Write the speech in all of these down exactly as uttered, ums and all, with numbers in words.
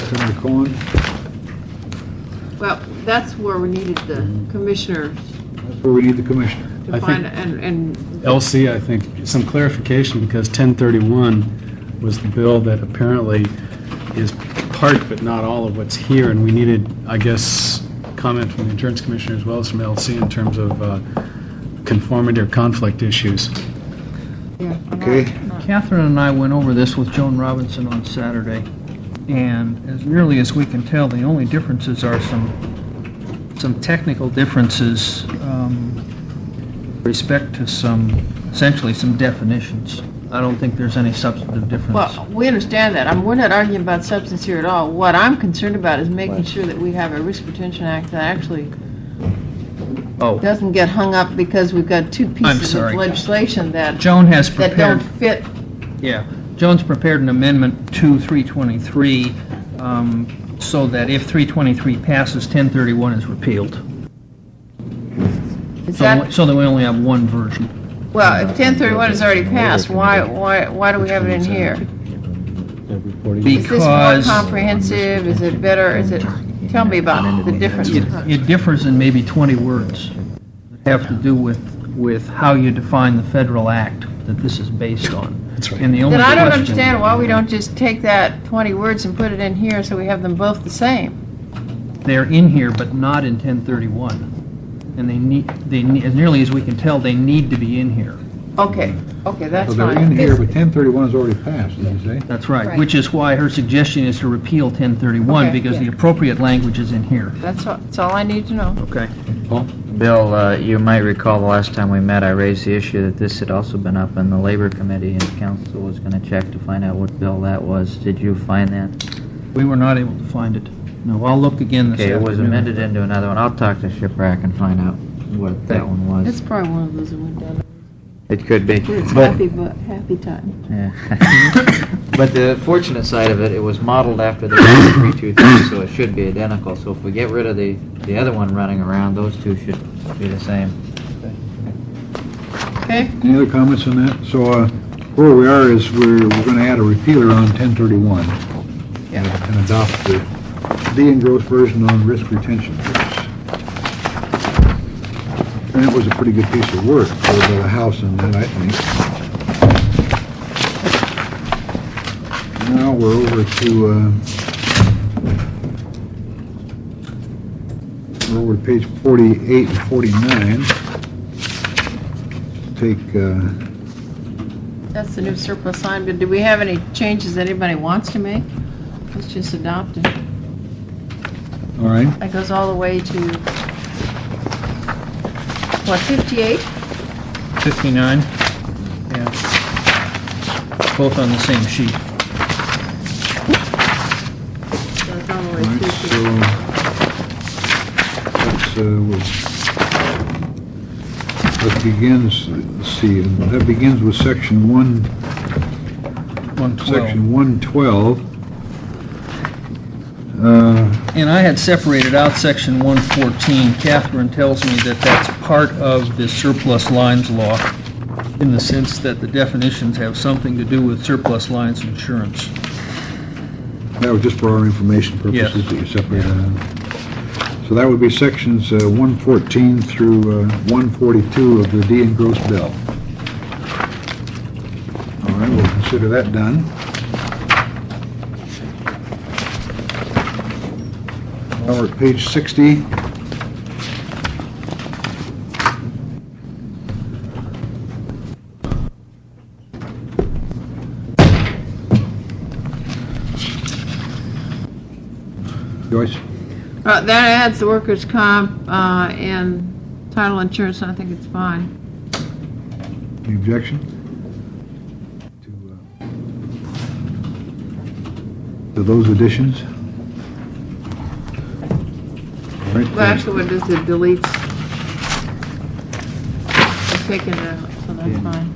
Senator Cohen? Well, that's where we needed the commissioner That's where we need the commissioner. to I find, think- and, and L C, I think, some clarification, because ten thirty-one was the bill that apparently is part but not all of what's here, and we needed, I guess, comment from the insurance commissioner as well as from L C in terms of uh, conformity or conflict issues. yeah. I'm Okay. not- not- Catherine and I went over this with Joan Robinson on Saturday, and as nearly as we can tell, the only differences are some some technical differences um, with respect to some, essentially some definitions. I don't think there's any substantive difference. Well, we understand that. I'm, we're not arguing about substance here at all. What I'm concerned about is making sure that we have a Risk Retention Act that actually Oh, doesn't get hung up because we've got two pieces sorry. of legislation that, Joan has that don't prepared, fit. yeah, Joan's prepared an amendment to three twenty-three um, so that if three twenty-three passes, ten thirty-one is repealed. Is So, that, so that we only have one version. well, if ten thirty-one is already passed, why, why, why do we have it in here? Is this more Because comprehensive? Is it better? Is it, tell me about the difference. it, it differs in maybe twenty words that have to do with, with how you define the federal act that this is based on. That's right. And the only Then I don't question- understand why we don't just take that twenty words and put it in here so we have them both the same. They're in here, but not in ten thirty-one. And they need, they need, as nearly as we can tell, they need to be in here. Okay, okay, that's So they're fine. in here, but ten thirty-one is already passed, did you say? That's right. Right. Which is why her suggestion is to repeal ten thirty-one, Okay, because yeah. the appropriate language is in here. That's all, that's all I need to know. Okay. Paul? Bill, uh, you might recall the last time we met, I raised the issue that this had also been up in the Labor Committee, and council was going to check to find out what bill that was. Did you find that? We were not able to find it. No, I'll look again this Okay, it afternoon. was amended into another one. I'll talk to Shipwreck and find out what that one It's was. probably one of those that went down. It could be. It's But- happy, but happy time. Yeah. But the fortunate side of it, it was modeled after the three two three, so it should be identical. So if we get rid of the, the other one running around, those two should be the same. Okay? Any other comments on that? So, uh, where we are is we're, we're gonna add a repealer on ten thirty-one. Yeah. And adopt the D and gross version on risk retention. And that was a pretty good piece of work for the House and that, I think. Now we're over to, uh, we're over to page forty-eight and forty-nine. Take, uh, That's the new surplus line, but do we have any changes that anybody wants to make? Let's just adopt it. all right, That goes all the way to, what, fifty-eight? fifty-nine? Yeah. Both on the same sheet. Goes all the all way right, to so, that's, uh, we'll- that begins, let's see, that begins with section one, one twelve. section one twelve. Uh, And I had separated out section one fourteen. Catherine tells me that that's part of the surplus lines law, in the sense that the definitions have something to do with surplus lines insurance. That was just for our information Yes. purposes that you separated out. So that would be sections uh, one fourteen through uh, one forty-two of the D and gross bill. All right, we'll consider that done. Now we're at page sixty. Joyce? Uh, that adds the workers' comp, uh, and title insurance, and I think it's fine. Any objection? To, uh, to those additions? All right. Well, actually, what it is, it deletes, it's taken it out, so that's Yeah. fine.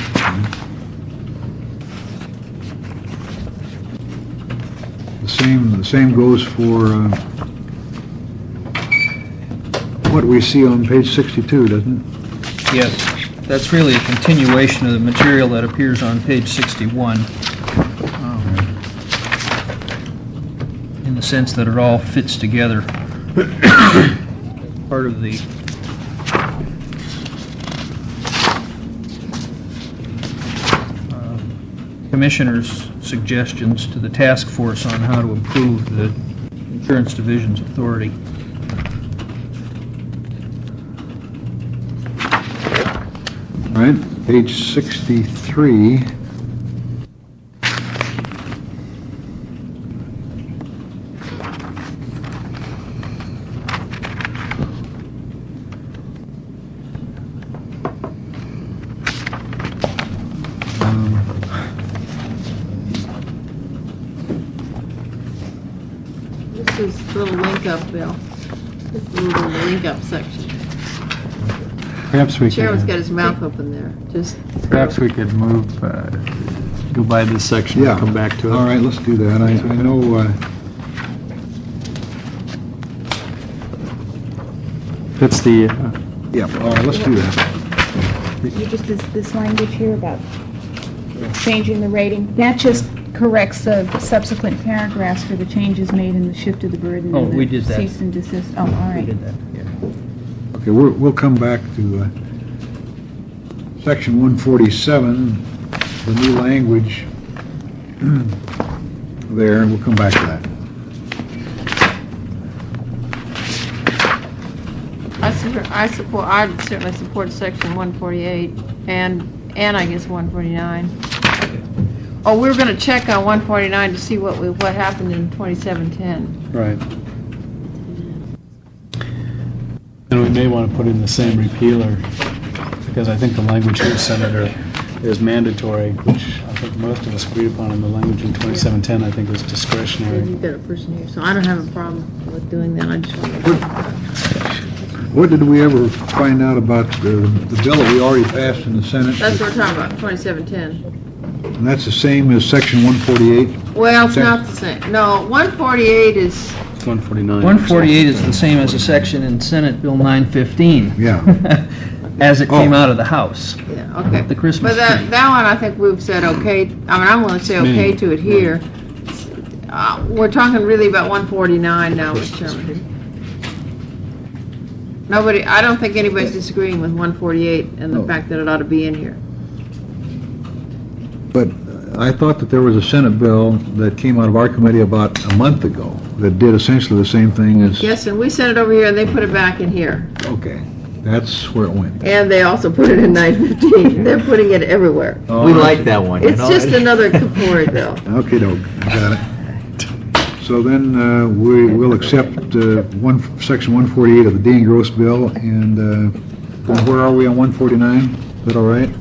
The same, the same goes for uh, what we see on page sixty-two, doesn't it? Yes, that's really a continuation of the material that appears on page sixty-one. Um, in the sense that it all fits together. Part of the uh, Commissioner's suggestions to the task force on how to improve the Insurance Division's authority. All right, page sixty-three. This is the little link-up, Bill. This is the little link-up section. Perhaps we Chairman's got could, his mouth open there, just. perhaps we could move, uh, go by this section Yeah. and come back to it. All right, let's do that. I, I know, uh, That's the, uh, yeah, all right, let's do that. You just, this, this language here about changing the rating, that just corrects the subsequent paragraphs for the changes made in the shift of the burden. Oh, and the we did that. Cease and desist, oh, all We right. did that, yeah. Okay, we're, we'll come back to, uh, section one forty-seven, the new language there, and we'll come back to that. I support, I support, I certainly support section one forty-eight and, and I guess one forty-nine. Oh, we were gonna check on one forty-nine to see what we, what happened in twenty-seven ten. right. And we may want to put in the same repealer, because I think the language here, Senator, is mandatory, which I think most of us agreed upon, and the language in twenty-seven ten, I think, was discretionary. You've got a person here, so I don't have a problem with doing that, I just want to. What did we ever find out about the, the bill that we already passed in the Senate? That's what we're talking about, twenty-seven ten. And that's the same as section one forty-eight? Well, it's Okay. not the same. No, one forty-eight is, It's one forty-nine. one forty-eight is the same as a section in Senate Bill nine fifteen. Yeah. As it came Oh. out of the House. yeah, okay. The Christmas But that, tree. that one, I think we've said okay, I mean, I'm willing to say okay to it here. Uh, we're talking really about one forty-nine now, Mister Chairman. Nobody, I don't think anybody's disagreeing with one forty-eight and the No. fact that it ought to be in here. But I thought that there was a Senate bill that came out of our committee about a month ago that did essentially the same thing as... Yes, and we sent it over here and they put it back in here. Okay, that's where it went. And they also put it in nine fifteen. They're putting it everywhere. Oh, We like that one, you It's know? just another Kapori bill. Okay, doke, I got it. So then uh, we will accept uh, one, section one forty-eight of the Dean Gross bill, and uh, then where are we on one forty-nine? Is that all right?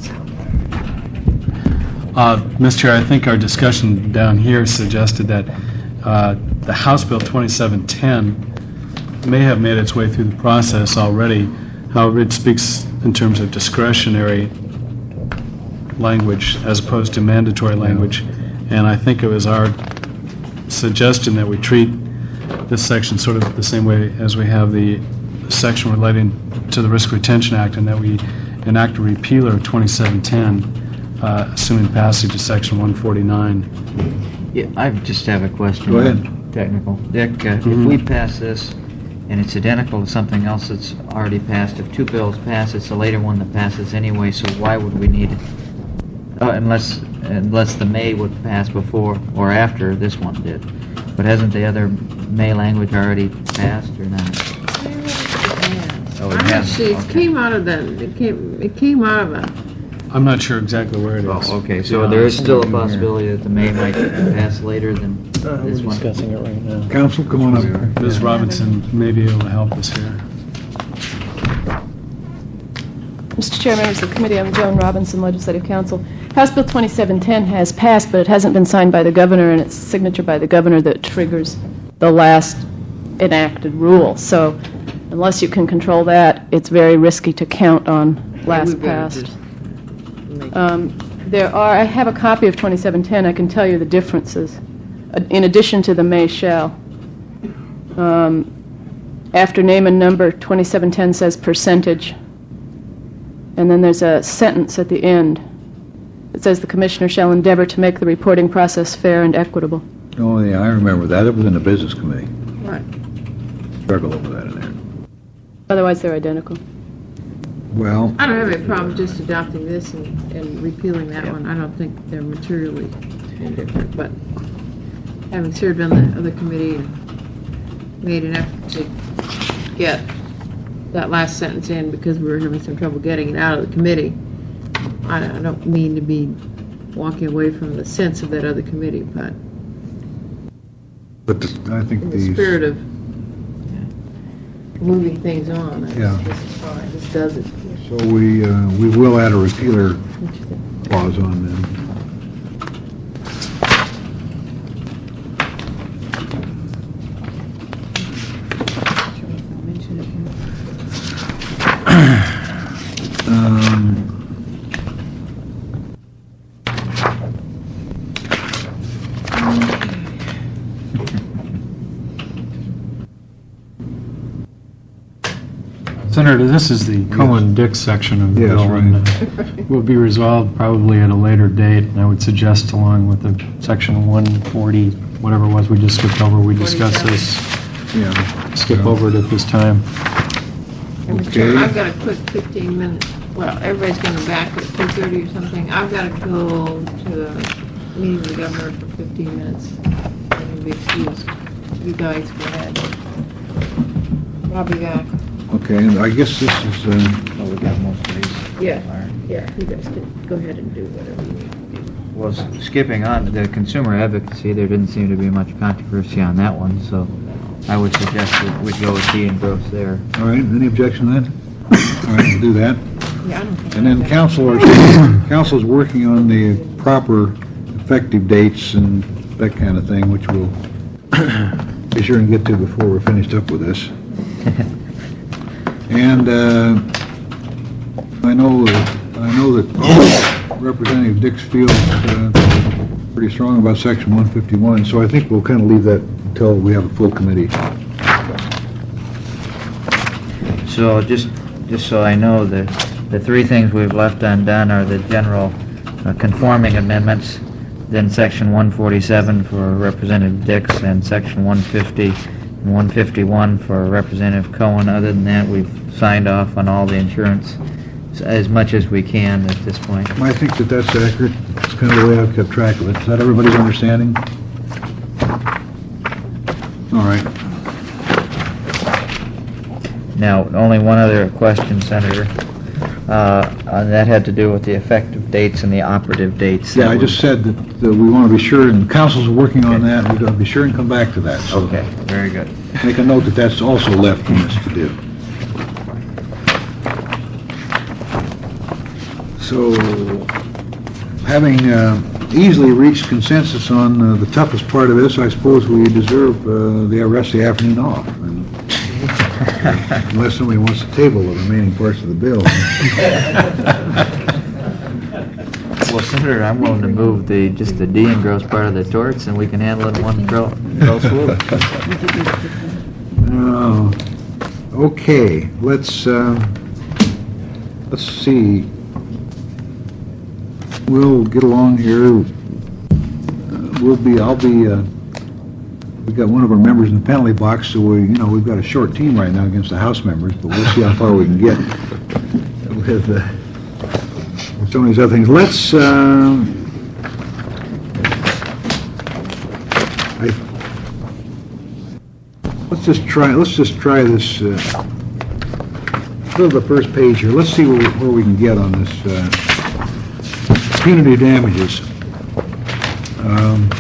Uh, Mister Chair, I think our discussion down here suggested that uh, the House Bill twenty-seven ten may have made its way through the process already. However, it speaks in terms of discretionary language as opposed to mandatory language. And I think it was our suggestion that we treat this section sort of the same way as we have the section relating to the Risk Retention Act, and that we enact a repealer of twenty-seven ten, uh, assuming passage of section one forty-nine. Yeah, I just have a question. Go ahead. Technical. Dick, uh, if Mhm. we pass this and it's identical to something else that's already passed, if two bills pass, it's the later one that passes anyway, so why would we need it? Uh, unless, unless the May would pass before or after this one did. But hasn't the other May language already passed or not? Oh, it I hasn't, see, it okay. came out of the, it came, it came out of a, I'm not sure exactly where it is. Oh, okay, so Yeah. there is still a possibility that the May might pass later than this one? discussing it right now. Council, come on up. Miz Robinson may be able to help us here. Mister Chair, members of the committee, I'm Joan Robinson, Legislative Counsel. House Bill twenty-seven ten has passed, but it hasn't been signed by the governor, and it's signature by the governor that triggers the last enacted rule. So unless you can control that, it's very risky to count on we last better passed. just make- Um, There are, I have a copy of twenty-seven ten, I can tell you the differences, uh, in addition to the may shall. Um, After name and number, twenty-seven ten says percentage, and then there's a sentence at the end. It says the commissioner shall endeavor to make the reporting process fair and equitable. Oh, yeah, I remember that. It was in the business committee. Right. Struggle over that in there. Otherwise, they're identical. Well, I don't have any problem just adopting this and, and repealing that one. I don't think they're materially different, but having served on the other committee and made an effort to get that last sentence in because we were having some trouble getting it out of the committee, I don't, I don't mean to be walking away from the sense of that other committee, but but the- I think in the these... spirit of moving things on, I Yeah. this is fine. This does it. So we, uh, we will add a repealer clause on them. Um, Senator, this is the Cohen-Dix section of the Yes, bill, and uh, will be resolved probably at a later date, and I would suggest along with the section one forty, whatever it was we just skipped over, we discussed this, yeah. skip over it at this time. And Mister Okay. Chairman, I've got a quick fifteen minutes, well, everybody's going back at two thirty or something. I've got to go to the meeting with the governor for fifteen minutes. I can be excused. You guys go ahead. I'll be back. Okay, and I guess this is, uh, Well, we got most of these. Yeah, yeah, you guys can go ahead and do whatever you need to do. Well, s- skipping on to the consumer advocacy, there didn't seem to be much controversy on that one, so I would suggest that we go with D and gross there. all right, any objection to that? All right, we'll do that. Yeah, I don't think. And then council, are- council's working on the proper effective dates and that kind of thing, which we'll be sure and get to before we're finished up with this. And uh, I know, I know that Representative Dix feels uh, pretty strong about Section one fifty-one, so I think we'll kind of leave that until we have a full committee. So just, just so I know, the, the three things we've left undone are the general uh, conforming amendments, then section one forty-seven for Representative Dix, and section one fifty and one fifty-one for Representative Cohen. Other than that, we've signed off on all the insurance s- as much as we can at this point. I think that that's accurate. It's kind of the way I've kept track of it. Is that everybody's understanding? All right. Now, only one other question, Senator. Uh, and that had to do with the effective dates and the operative dates. Yeah, that I were- just said that uh, we want to be sure, and the council's working on that, and we're going to be sure and come back to that. So Okay, very good. make a note that that's also left from us to do. So, having uh, easily reached consensus on uh, the toughest part of this, I suppose we deserve uh, the rest of the afternoon off. And unless somebody wants to table the remaining parts of the bill. Well, Senator, I'm willing to move the, just the D and gross part of the torts, and we can handle it in one fell fell swoop. Uh, Okay, let's, uh, let's see. We'll get along here. Uh, We'll be, I'll be, uh, we've got one of our members in the penalty box, so we, you know, we've got a short team right now against the House members, but we'll see how far we can get with, uh, with some of these other things. Let's, uh, I, let's just try, let's just try this, uh, go to the first page here. Let's see where, where we can get on this, uh, punitive damages. Um,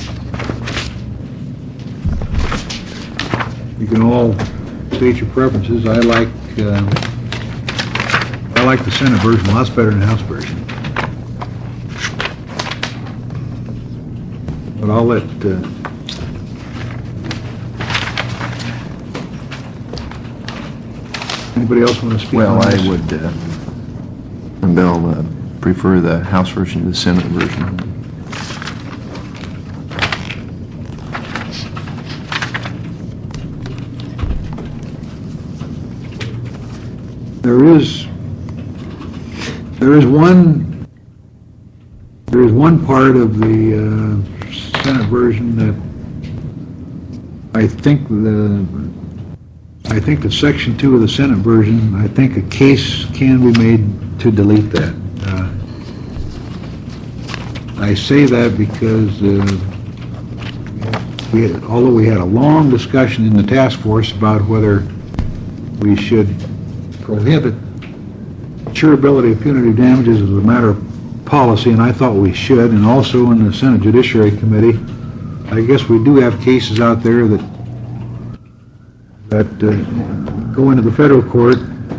You can all state your preferences. I like, uh, I like the Senate version, lots better than the House version. But I'll let, uh, anybody else want to speak Well, on I this? would, uh, Bill, uh, prefer the House version to the Senate version. There is, there is one, there is one part of the uh, Senate version that I think the, I think that section two of the Senate version, I think a case can be made to delete that. Uh, I say that because uh, we, had- although we had a long discussion in the task force about whether we should prohibit insurability of punitive damages as a matter of policy, and I thought we should, and also in the Senate Judiciary Committee, I guess we do have cases out there that that uh, go into the federal court,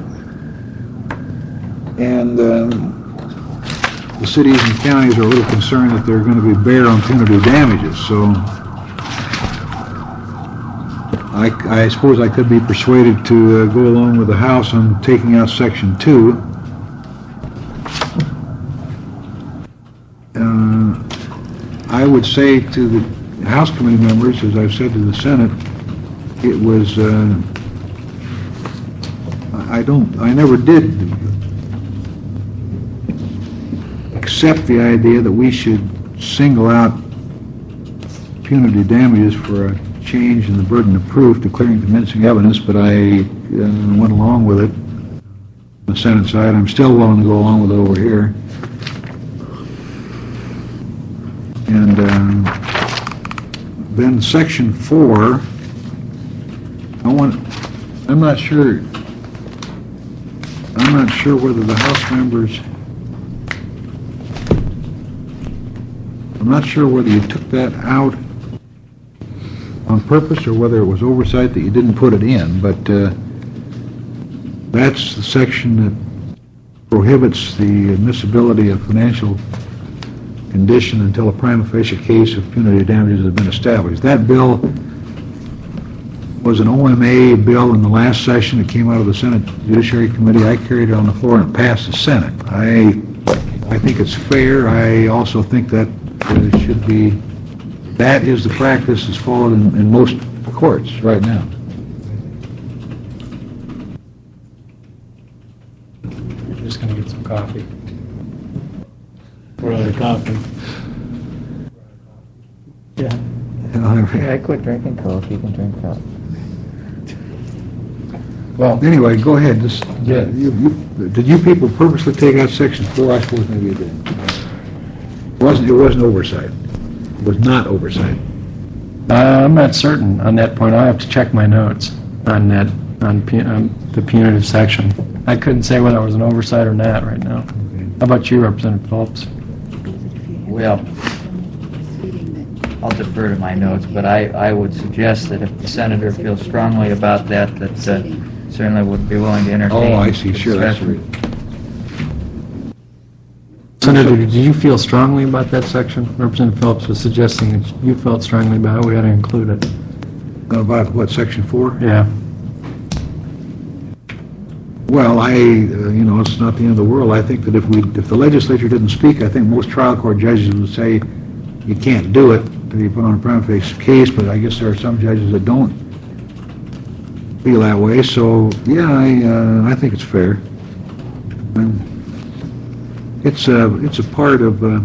and um, the cities and counties are a little concerned that they're going to be bare on punitive damages. So I, I suppose I could be persuaded to uh, go along with the House on taking out Section two. Uh, I would say to the House committee members, as I've said to the Senate, it was, uh, I don't, I never did accept the idea that we should single out punitive damages for a change in the burden of proof, declaring convincing evidence, but I uh, went along with it on the Senate side. I'm still willing to go along with it over here. And um, then Section four, I want, I'm not sure, I'm not sure whether the House members, I'm not sure whether you took that out on purpose or whether it was oversight that you didn't put it in, but uh, that's the section that prohibits the admissibility of financial condition until a prima facie case of punitive damages has been established. That bill was an O M A bill in the last session. It came out of the Senate Judiciary Committee. I carried it on the floor and it passed the Senate. I I think it's fair. I also think that uh, should be, that is the practice that's followed in, in most courts right now. I'm just going to get some coffee. Or other coffee. Yeah. I quit drinking Coke, you can drink Coke. Well, anyway, go ahead. Just, Yeah. you, you, did you people purposely take out Section four? I suppose maybe you did. It wasn't, it wasn't oversight. It was not oversight. Uh, I'm not certain on that point. I'll have to check my notes on that, on, pu- on the punitive section. I couldn't say whether it was an oversight or not right now. How about you, Representative Phillips? Well, I'll defer to my notes, but I, I would suggest that if the senator feels strongly about that, that uh, certainly would be willing to entertain. Oh, I see. Sure, that's discussion. right. Senator, did you feel strongly about that section? Representative Phillips was suggesting that you felt strongly about it. We ought to include it. About what, Section four? Yeah. Well, I, uh, you know, it's not the end of the world. I think that if we, if the legislature didn't speak, I think most trial court judges would say you can't do it until you put on a prima facie case, but I guess there are some judges that don't feel that way. So, yeah, I, uh, I think it's fair. And it's a, it's a part of, uh,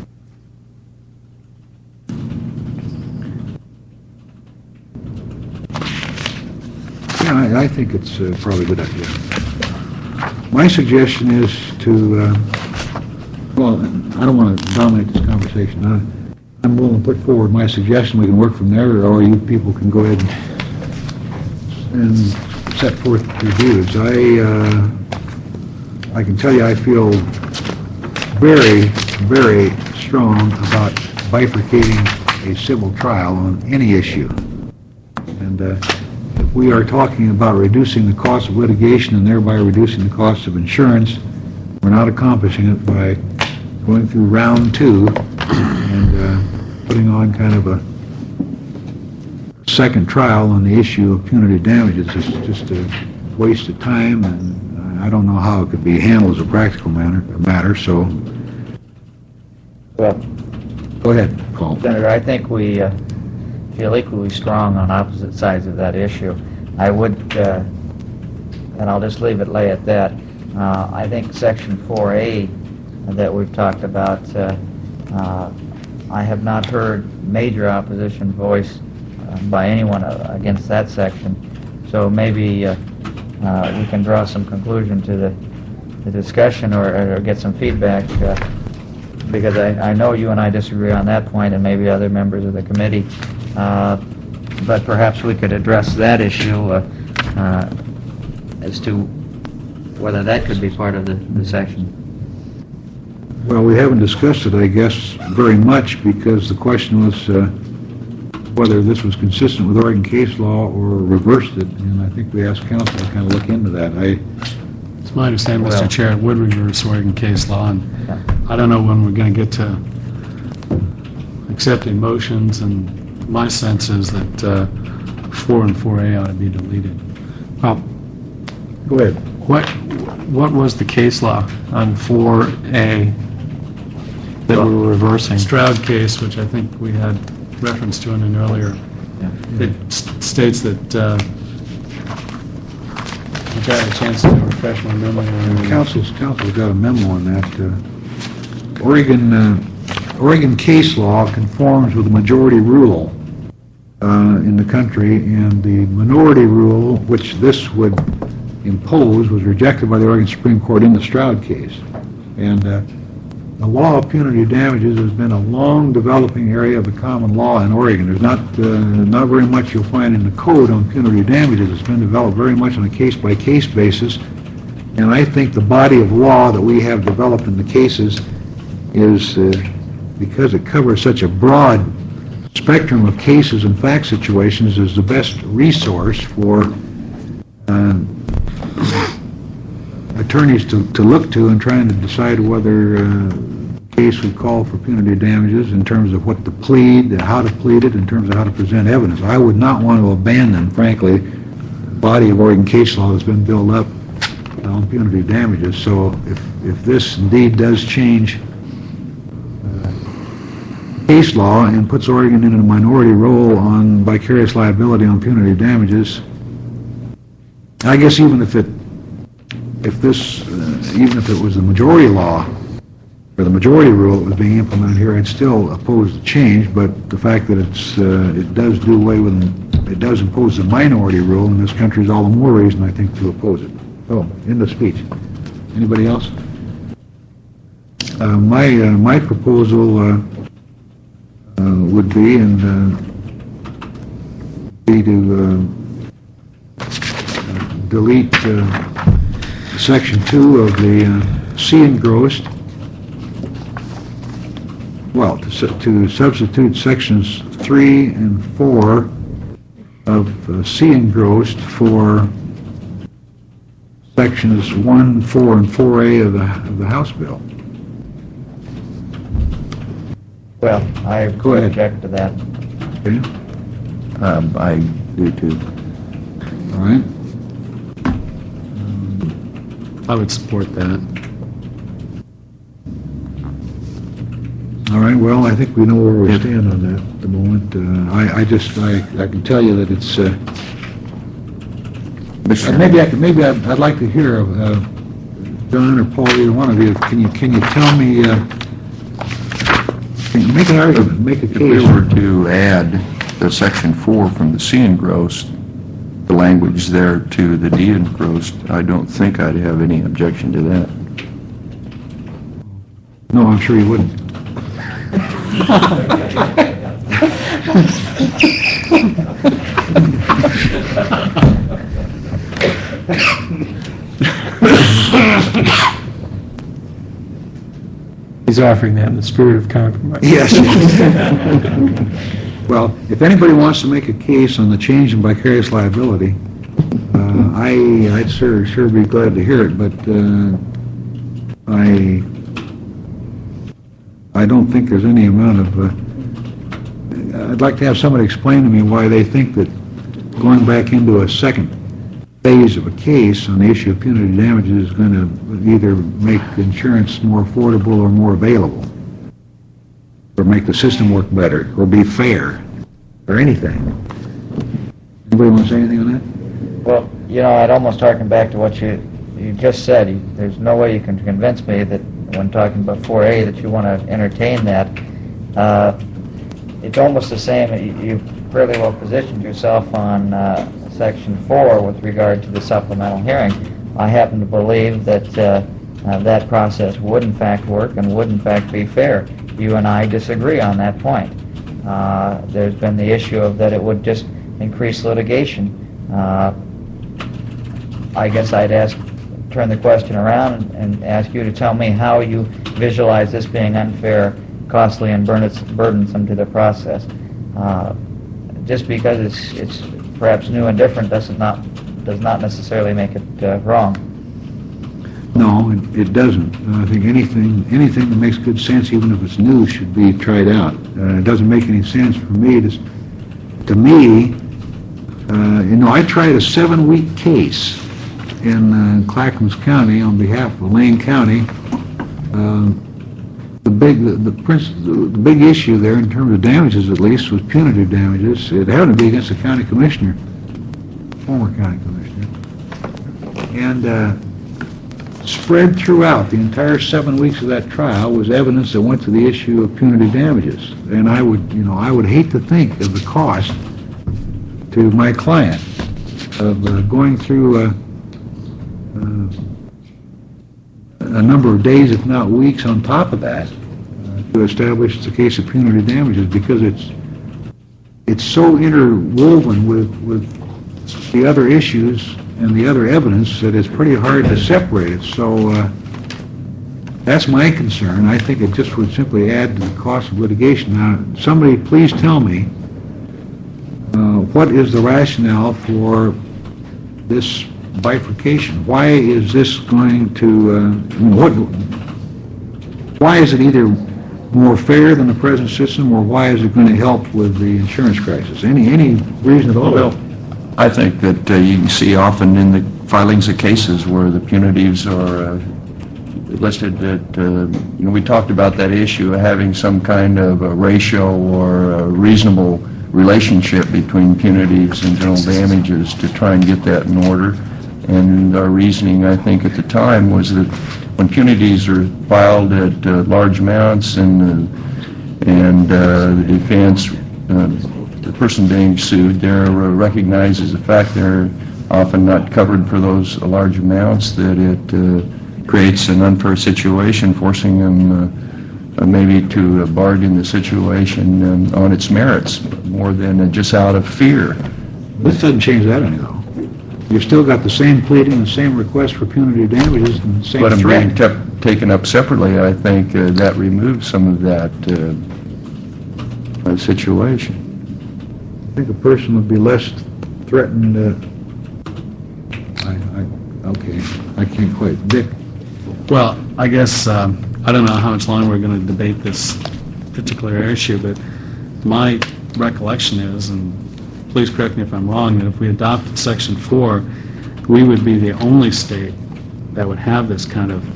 yeah, I, I think it's uh, probably a good idea. My suggestion is to, uh, well, I don't want to dominate this conversation. I, I'm willing to put forward my suggestion. We can work from there, or you people can go ahead and, and set forth your views. I, uh, I can tell you I feel very, very strong about bifurcating a civil trial on any issue. And uh, if we are talking about reducing the cost of litigation and thereby reducing the cost of insurance, we're not accomplishing it by going through round two and uh, putting on kind of a second trial on the issue of punitive damages. It's just a waste of time, and I don't know how it could be handled as a practical matter, matter so Well, go ahead, Paul. Senator, I think we uh, feel equally strong on opposite sides of that issue. I would, uh, and I'll just leave it lay at that, uh, I think Section four A that we've talked about, uh, uh, I have not heard major opposition voiced uh, by anyone uh, against that section. So maybe uh, uh, we can draw some conclusion to the, the discussion or, or get some feedback, uh, because I, I know you and I disagree on that point, and maybe other members of the committee. Uh, but perhaps we could address that issue uh, uh, as to whether that could be part of the, the section. Well, we haven't discussed it, I guess, very much, because the question was uh, whether this was consistent with Oregon case law or reversed it, and I think we asked council to kind of look into that. I, It's my understanding, Well- Mister Chair, it would reverse Oregon case law, and Yeah. I don't know when we're going to get to accepting motions, and my sense is that uh, four and four A ought to be deleted. Well, go ahead. what, what was the case law on four A that we're reversing? Stroud case, which I think we had reference to in an earlier, it s- states that, uh, which I had a chance to refresh my memory on. Council's, council's got a memo on that. Uh, Oregon, uh, Oregon case law conforms with the majority rule uh, in the country, and the minority rule, which this would impose, was rejected by the Oregon Supreme Court in the Stroud case. And uh, the law of punitive damages has been a long developing area of the common law in Oregon. There's not uh, not very much you'll find in the code on punitive damages. It's been developed very much on a case-by-case basis. And I think the body of law that we have developed in the cases is, uh, because it covers such a broad spectrum of cases and fact situations, is the best resource for uh, attorneys to, to look to in trying to decide whether uh, a case would call for punitive damages in terms of what to plead, how to plead it, in terms of how to present evidence. I would not want to abandon, frankly, the body of Oregon case law that's been built up on punitive damages. So if, if this indeed does change uh, case law and puts Oregon in a minority role on vicarious liability on punitive damages, I guess even if it if this, uh, even if it was the majority law, or the majority rule that was being implemented here, I'd still oppose the change, but the fact that it's, uh, it does do away with, it does impose the minority rule in this country is all the more reason, I think, to oppose it. Oh, end of speech. Anybody else? Uh, my, uh, my proposal uh, uh, would be, and uh, be to uh, delete uh, Section two of the uh, C engrossed, well, to, su- to substitute Sections three and four of uh, C engrossed for Sections one, four, and four A of the, of the House bill. Well, I Go ahead. object to that. Okay? Um, I do too. All right? I would support that. All right, well, I think we know where we stand on that at the moment. Uh, I, I just, I, I can tell you that it's, uh, Mister Uh, Maybe I could, maybe I'd, I'd like to hear, uh, John or Paul, either one of you, can you, can you tell me, uh, can you make an argument, make a If we case? were to add the section four from the C engrossed, the language there to the D engrossed, I don't think I'd have any objection to that. No, I'm sure you wouldn't. He's offering that in the spirit of compromise. Yes. Well, if anybody wants to make a case on the change in vicarious liability, uh, I, I'd sure, sure be glad to hear it, but uh, I, I don't think there's any amount of, uh, I'd like to have somebody explain to me why they think that going back into a second phase of a case on the issue of punitive damages is going to either make insurance more affordable or more available, or make the system work better, or be fair, or anything. Anybody want to say anything on that? Well, you know, I'd almost harken back to what you you just said. You, there's no way you can convince me that when talking about four A that you want to entertain that. Uh, it's almost the same. You, you fairly well positioned yourself on uh, Section four with regard to the supplemental hearing. I happen to believe that uh, uh, that process would in fact work and would in fact be fair. You and I disagree on that point. Uh, there's been the issue of that it would just increase litigation. Uh, I guess I'd ask, turn the question around and, and ask you to tell me how you visualize this being unfair, costly, and burdensome to the process. Uh, just because it's it's perhaps new and different does not does not necessarily make it uh, wrong. No, it, it doesn't. Uh, I think anything anything that makes good sense, even if it's new, should be tried out. Uh, it doesn't make any sense for me to, to me, uh, you know, I tried a seven-week case in uh, Clackamas County on behalf of Lane County. Uh, the big the, the, princ- the the big issue there, in terms of damages at least, was punitive damages. It happened to be against the county commissioner, former county commissioner, and uh, spread throughout the entire seven weeks of that trial was evidence that went to the issue of punitive damages. And I would, you know, I would hate to think of the cost to my client of uh, going through uh, uh, a number of days, if not weeks, on top of that uh, to establish the case of punitive damages, because it's it's so interwoven with with the other issues and the other evidence that it's pretty hard to separate it. So uh, that's my concern. I think it just would simply add to the cost of litigation. Now, somebody please tell me uh, what is the rationale for this bifurcation? Why is this going to, uh, what, why is it either more fair than the present system, or why is it going to help with the insurance crisis? Any, any reason at all? Well, I think that uh, you can see often in the filings of cases where the punitives are uh, listed that, uh, you know, we talked about that issue of having some kind of a ratio or a reasonable relationship between punitives and general damages to try and get that in order. And our reasoning, I think, at the time was that when punitives are filed at uh, large amounts and, uh, and uh, the defense uh, the person being sued there uh, recognizes the fact they're often not covered for those large amounts, that it uh, creates an unfair situation, forcing them uh, uh, maybe to uh, bargain the situation um, on its merits more than uh, just out of fear. This doesn't change that any, though. You've still got the same pleading, the same request for punitive damages, and the same But them threat. being kept, taken up separately, I think uh, that removes some of that uh, uh, situation. I think a person would be less threatened. Uh, I, I, okay, I can't quite. Dick? Well, I guess, um, I don't know how much longer we're going to debate this particular issue, but my recollection is, and please correct me if I'm wrong, that if we adopted Section four, we would be the only state that would have this kind of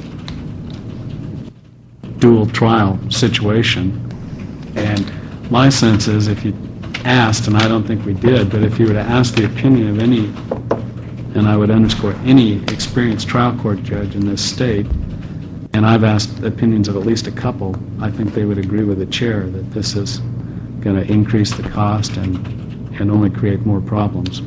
dual trial situation. And my sense is, if you asked, and I don't think we did, but if you were to ask the opinion of any, and I would underscore any experienced trial court judge in this state, and I've asked opinions of at least a couple, I think they would agree with the chair that this is going to increase the cost and, and only create more problems.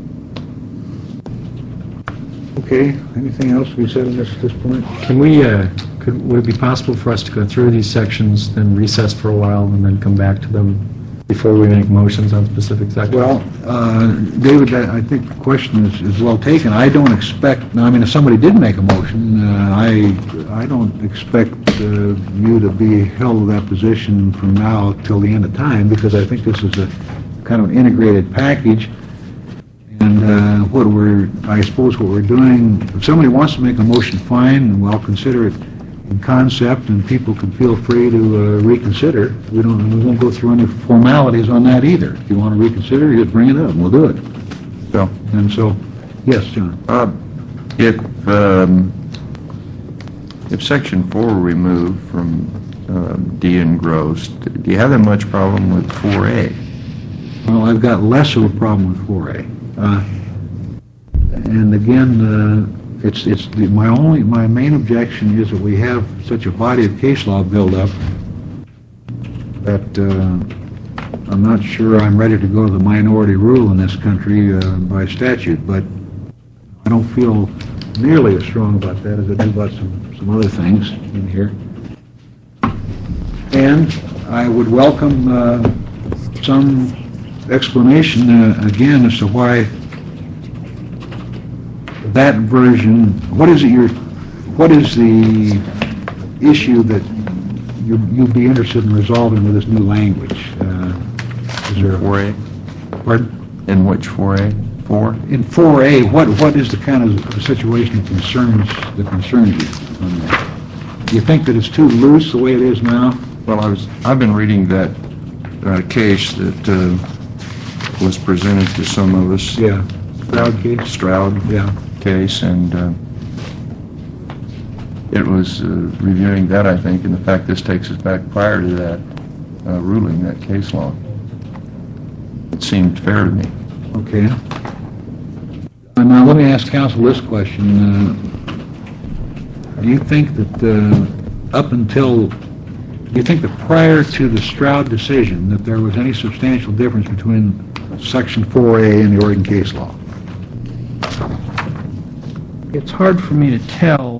Okay, anything else to be said on this at this point? Can we, uh, could, would it be possible for us to go through these sections, then recess for a while, and then come back to them before we make motions on specific sections? Well, uh, David, I I think the question is, is well taken. I don't expect, now, I mean, if somebody did make a motion, uh, I I don't expect uh, you to be held to that position from now till the end of time, because I think this is a kind of integrated package. And uh, what we're, I suppose what we're doing, if somebody wants to make a motion, fine, and we'll consider it in concept, and people can feel free to uh, reconsider. We don't, we won't go through any formalities on that either. If you want to reconsider, you just bring it up, and we'll do it. So, And so, yes, John. uh, if um, if Section four were removed from um, D engrossed, do you have that much problem with four A? Well, I've got less of a problem with four A. Uh, and again, uh, it's it's the, my only my main objection is that we have such a body of case law built up that uh, I'm not sure I'm ready to go to the minority rule in this country uh, by statute, but I don't feel nearly as strong about that as I do about some, some other things in here. And I would welcome uh, some explanation, uh, again, as to why that version, what is it you're, what is the issue that you, you'd be interested in resolving with this new language? Uh, is there four A? Pardon? In which four A? four? In four A, what, what is the kind of situation that concerns, that concerns you on that? Do you think that it's too loose the way it is now? Well, I was, I've been reading that uh, case that uh, was presented to some of us. Yeah. Stroud case? Stroud Yeah. case, and uh, it was uh, reviewing that, I think, and the fact this takes us back prior to that uh, ruling, that case law. It seemed fair to me. Okay. Uh, now, let me ask counsel this question. Uh, do you think that uh, up until, do you think that prior to the Stroud decision that there was any substantial difference between Section four A and the Oregon case law? It's hard for me to tell